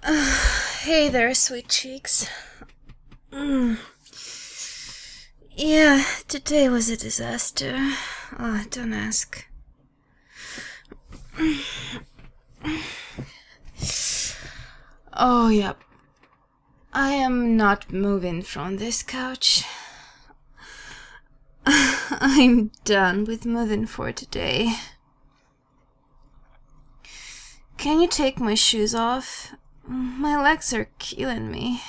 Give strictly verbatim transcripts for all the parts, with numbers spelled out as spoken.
Hey there, sweet cheeks. Mm. Yeah, today was a disaster. Oh, don't ask. Oh, yep. I am not moving from this couch. I'm done with moving for today. Can you take my shoes off? My legs are killing me.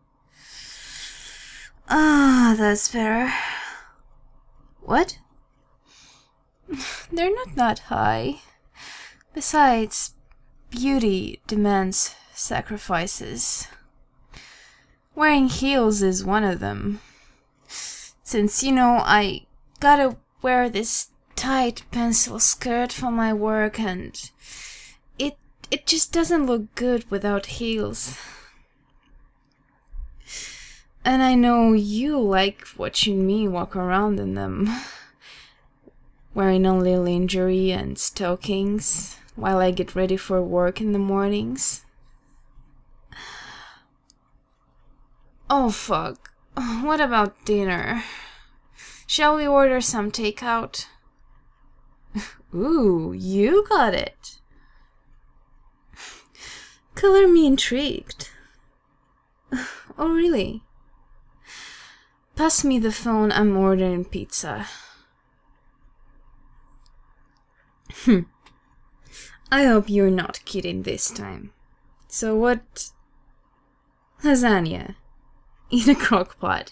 Ah, that's better. What? They're not that high. Besides, beauty demands sacrifices. Wearing heels is one of them. Since, you know, I gotta wear this tight pencil skirt for my work and it it just doesn't look good without heels. And I know you like watching me walk around in them, wearing only lingerie and stockings while I get ready for work in the mornings. Oh fuck, what about dinner? Shall we order some takeout? Ooh, you got it. Color me intrigued. Oh really? Pass me the phone, I'm ordering pizza. Hmm. I hope you're not kidding this time. So what? Lasagna. In a crock pot.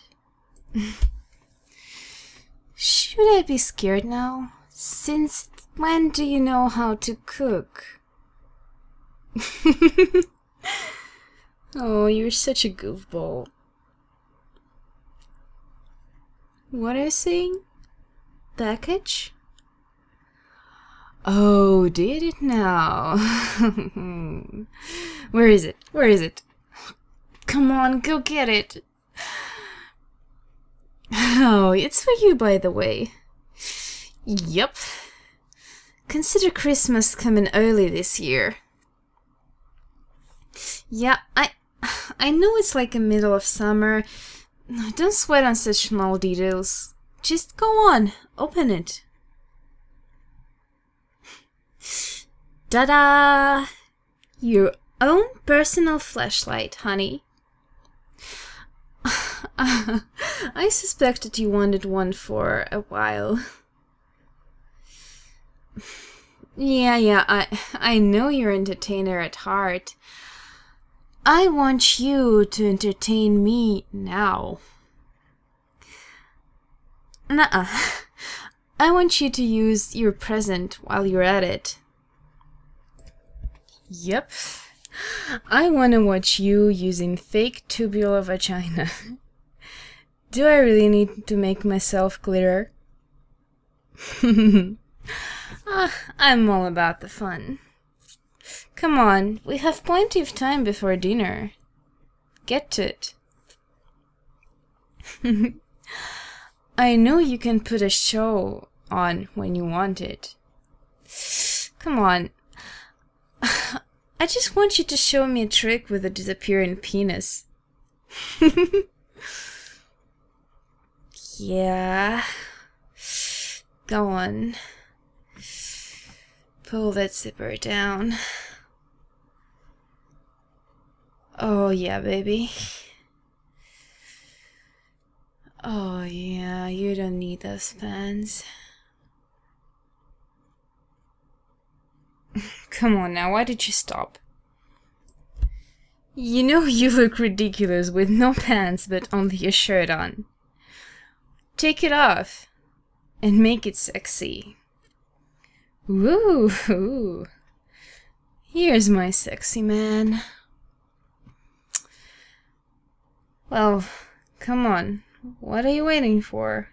Should I be scared now? Since when do you know how to cook? Oh, you're such a goofball. What are you saying? Package? Oh, did it now? Where is it? Where is it? Come on, go get it. Oh, it's for you, by the way. Yup. Consider Christmas coming early this year. Yeah, I I know it's like the middle of summer. Don't sweat on such small details. Just go on, open it. Ta-da! Your own personal flashlight, honey. I suspected you wanted one for a while. Yeah, yeah, I I know you're an entertainer at heart. I want you to entertain me now. Nuh-uh. I want you to use your present while you're at it. Yep. I want to watch you using fake tubular vagina. Do I really need to make myself clearer? Ah, I'm all about the fun. Come on, we have plenty of time before dinner. Get to it. I know you can put a show on when you want it. Come on. I just want you to show me a trick with a disappearing penis. Yeah. Go on. Pull that zipper down. Oh yeah, baby. Oh yeah, you don't need those pants. Come on now, why did you stop? You know you look ridiculous with no pants but only a shirt on. Take it off and make it sexy. Woo! Here's my sexy man. Well, come on. What are you waiting for?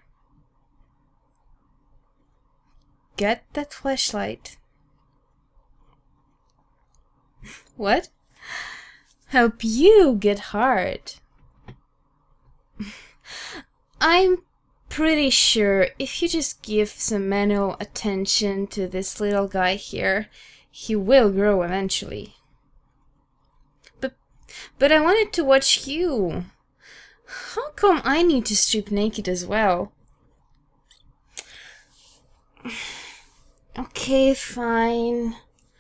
Get that flashlight. What? Help you get hard. I'm pretty sure if you just give some manual attention to this little guy here, he will grow eventually. But But I wanted to watch you. How come I need to strip naked as well? Okay, fine.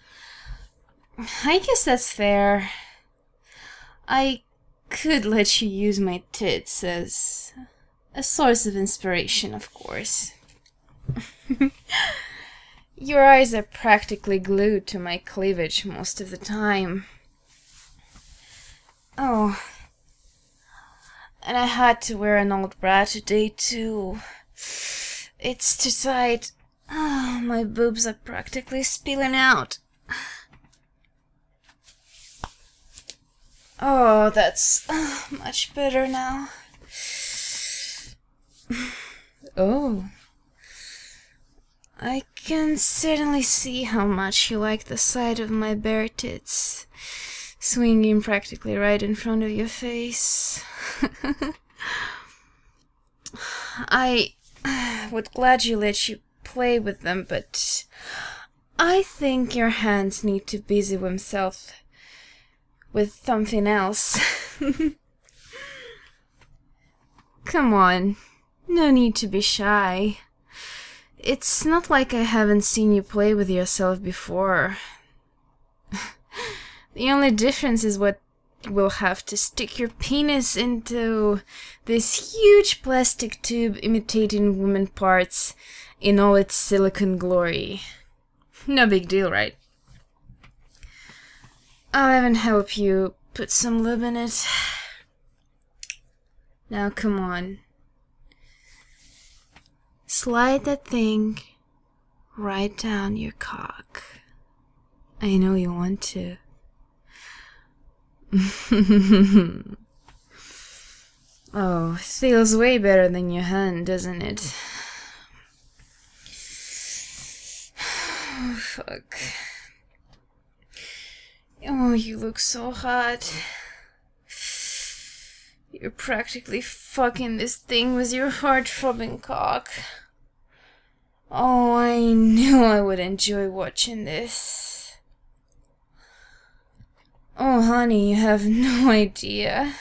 I guess that's fair. I could let you use my tits as a source of inspiration, of course. Your eyes are practically glued to my cleavage most of the time. Oh, and I had to wear an old bra today too. It's too tight. Oh, my boobs are practically spilling out. Oh, that's uh, much better now. Oh. I can certainly see how much you like the sight of my bare tits swinging practically right in front of your face. I would gladly let you play with them, but I think your hands need to busy themselves with something else. Come on, no need to be shy. It's not like I haven't seen you play with yourself before. The only difference is what we'll have to stick your penis into this huge plastic tube imitating woman parts in all its silicone glory. No big deal, right? I'll even help you put some lube in it. Now come on. Slide that thing right down your cock. I know you want to. Oh, it feels way better than your hand, doesn't it? Oh, fuck. Oh, you look so hot. You're practically fucking this thing with your heart-throbbing cock. Oh, I knew I would enjoy watching this. Oh, honey, you have no idea.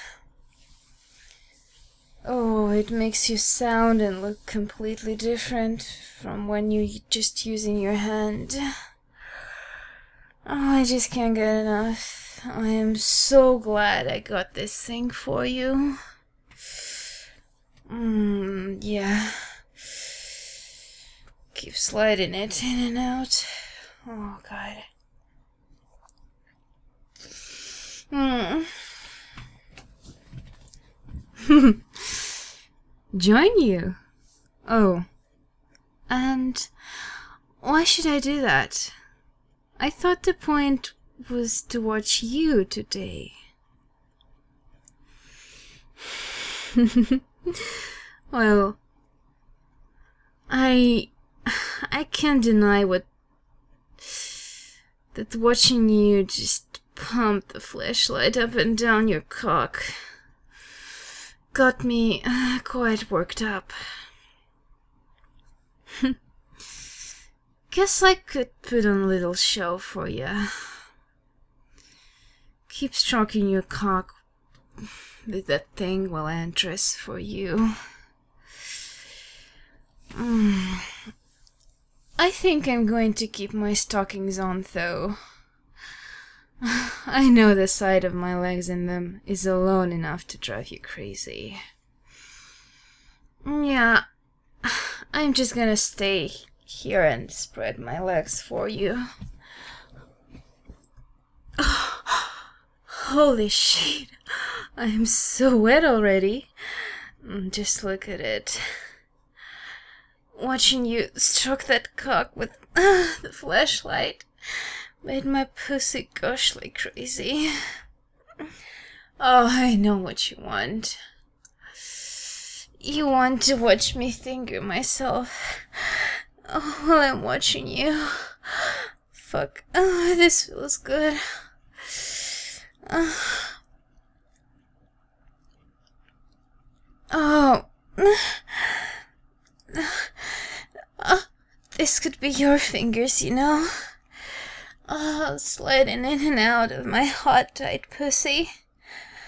Oh, it makes you sound and look completely different from when you're just using your hand. Oh, I just can't get enough. I am so glad I got this thing for you. Mmm, yeah. Keep sliding it in and out. Oh, God. Hmm. Join you? Oh. And why should I do that? I thought the point was to watch you today. Well, I I can't deny what that watching you just pump the flashlight up and down your cock got me uh, quite worked up. Guess I could put on a little show for you. Keep stroking your cock with that thing while I undress for you. Mm. I think I'm going to keep my stockings on, though. I know the sight of my legs in them is alone enough to drive you crazy. Yeah, I'm just gonna stay here and spread my legs for you. Oh, holy shit, I am so wet already. Just look at it. Watching you stroke that cock with uh, the flashlight made my pussy gush like crazy. Oh, I know what you want. You want to watch me finger myself oh, while I'm watching you. Fuck. Oh, this feels good. Uh, oh. Uh, this could be your fingers, you know. Oh, sliding in and out of my hot, tight pussy.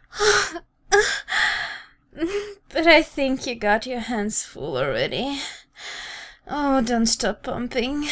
But I think you got your hands full already. Oh, don't stop pumping.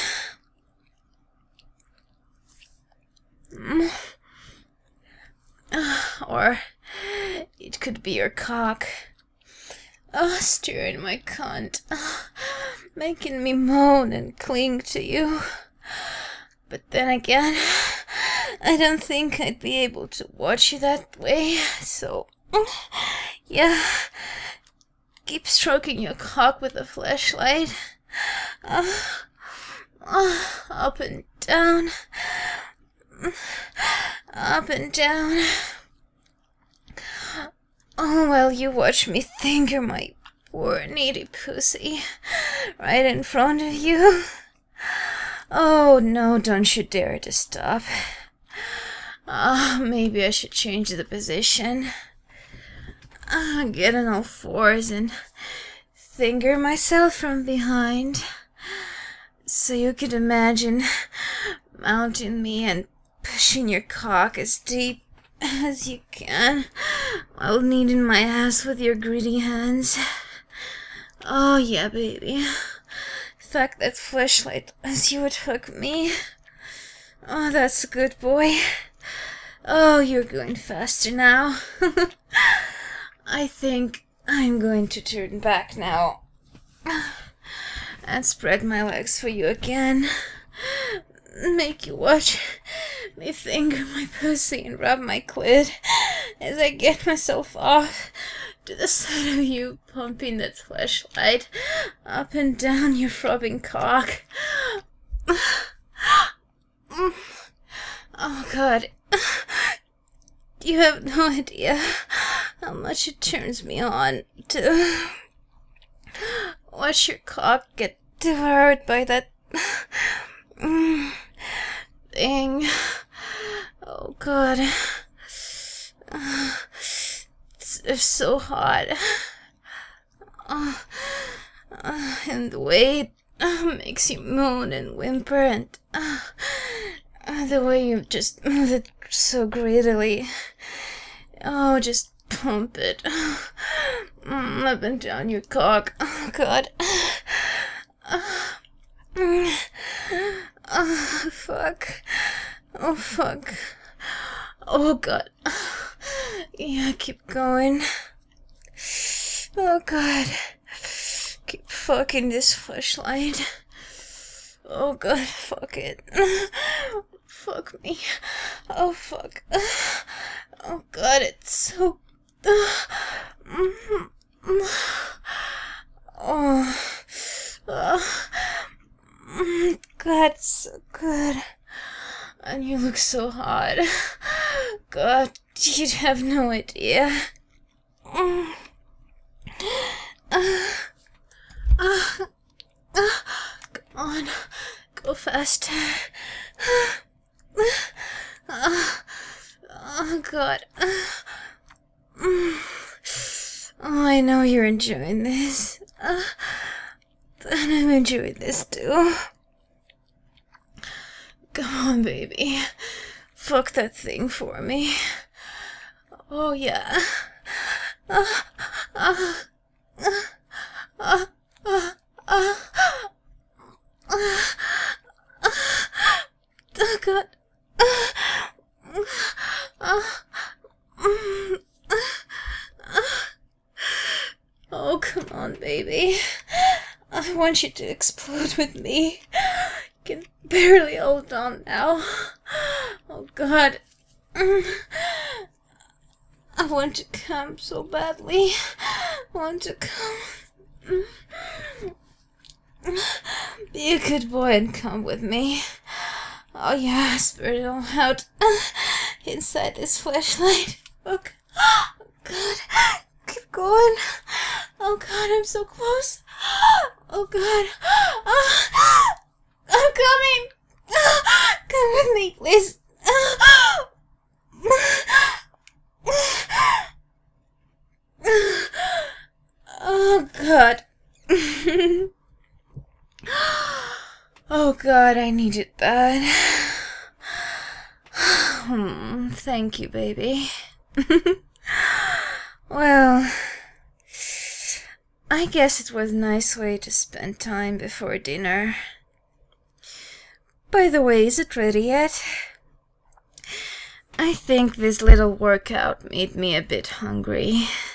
Or it could be your cock. Oh, stirring my cunt. Making me moan and cling to you. But then again, I don't think I'd be able to watch you that way, so yeah, keep stroking your cock with a flashlight. Uh, uh, up and down, up and down. Oh, well, you watch me finger my poor needy pussy right in front of you. Oh, no, don't you dare to stop. Ah, uh, maybe I should change the position. Uh, get on all fours and finger myself from behind. So you could imagine mounting me and pushing your cock as deep as you can while kneading my ass with your greedy hands. Oh, yeah, baby. Fuck that flashlight as you would fuck me. Oh, that's a good boy. Oh, you're going faster now. I think I'm going to turn back now and spread my legs for you again. Make you watch me finger my pussy and rub my clit as I get myself off to the side of you, pumping that flashlight up and down your throbbing cock. Oh, God. You have no idea how much it turns me on to watch your cock get devoured by that thing. Oh, God. It's, it's so hot. Uh, uh, and the way it uh, makes you moan and whimper, and uh, uh, the way you just move it so greedily. Oh, just pump it. Mm, up and down your cock. Oh, God. Oh, fuck. Oh, fuck. Oh, God. Yeah, keep going. Oh, God. Keep fucking this flashlight. Oh, God, fuck it. Fuck me. Oh, fuck. Oh, God, it's so... Oh. Oh. God, it's so good. And you look so hot. God, you'd have no idea. Uh, uh, uh, uh, come on, go faster. Uh, oh, God. Oh, I know you're enjoying this. Uh, and I'm enjoying this too. Come on, baby. Fuck that thing for me. Oh, yeah. Uh, uh, uh, uh, uh, uh, uh, oh, God. Uh, uh, uh, oh, come on, baby. I want you to explode with me. I can barely hold on now. Oh, God. I want to come so badly. I want to come. Be a good boy and come with me. Oh, yeah, spurt it all out inside this flashlight. Look. Oh, God. Keep going. Oh, God, I'm so close. Oh, God. Oh, I'm coming. Come with me, please. Oh, God. Oh, God, I needed that. Hmm, thank you, baby. Well, I guess it was a nice way to spend time before dinner. By the way, is it ready yet? I think this little workout made me a bit hungry.